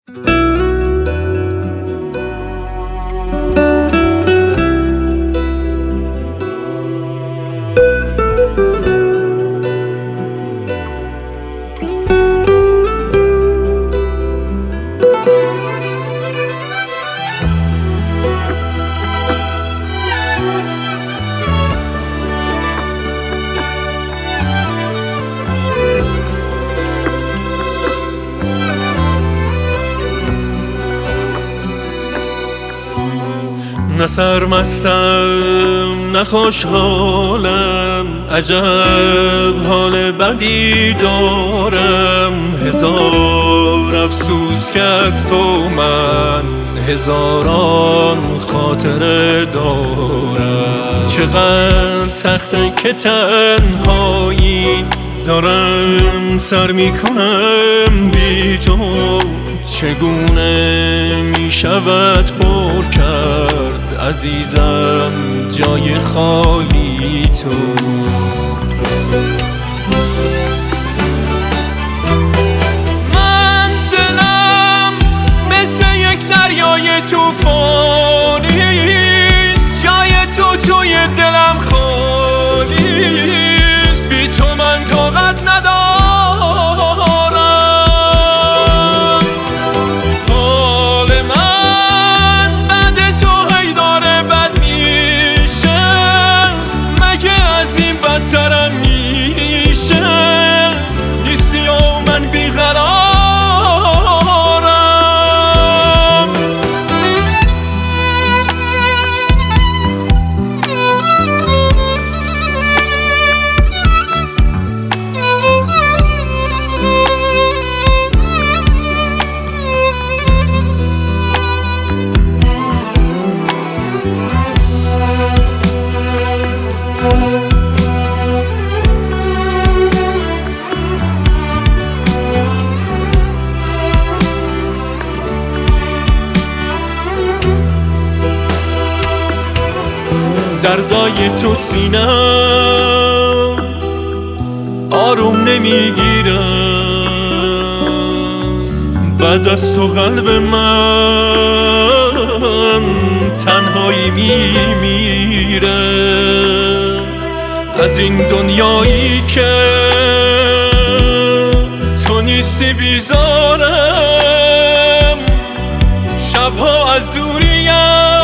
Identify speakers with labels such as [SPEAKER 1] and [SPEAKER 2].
[SPEAKER 1] نه سرمستم نه خوشحالم، عجب حال بدی دارم. هزار افسوس که از تو من هزاران خاطره دارم. چقدر سخته که تنهایی دارم سر میکنم بی تو. چگونه میشود پر کرد عزیزم جای خالی تو؟ من دلم مثل یک دریای توفانیست، جای تو توی دلم خالیست. بی تو من طاقت ندارم. بدترم میشه نیستی و من بیقرارم. دردای تو سینم آروم نمیگیرم، بعد از تو قلب من تنهایی میمیره. از این دنیایی که تو نیستی بیزارم، شبها از دوریم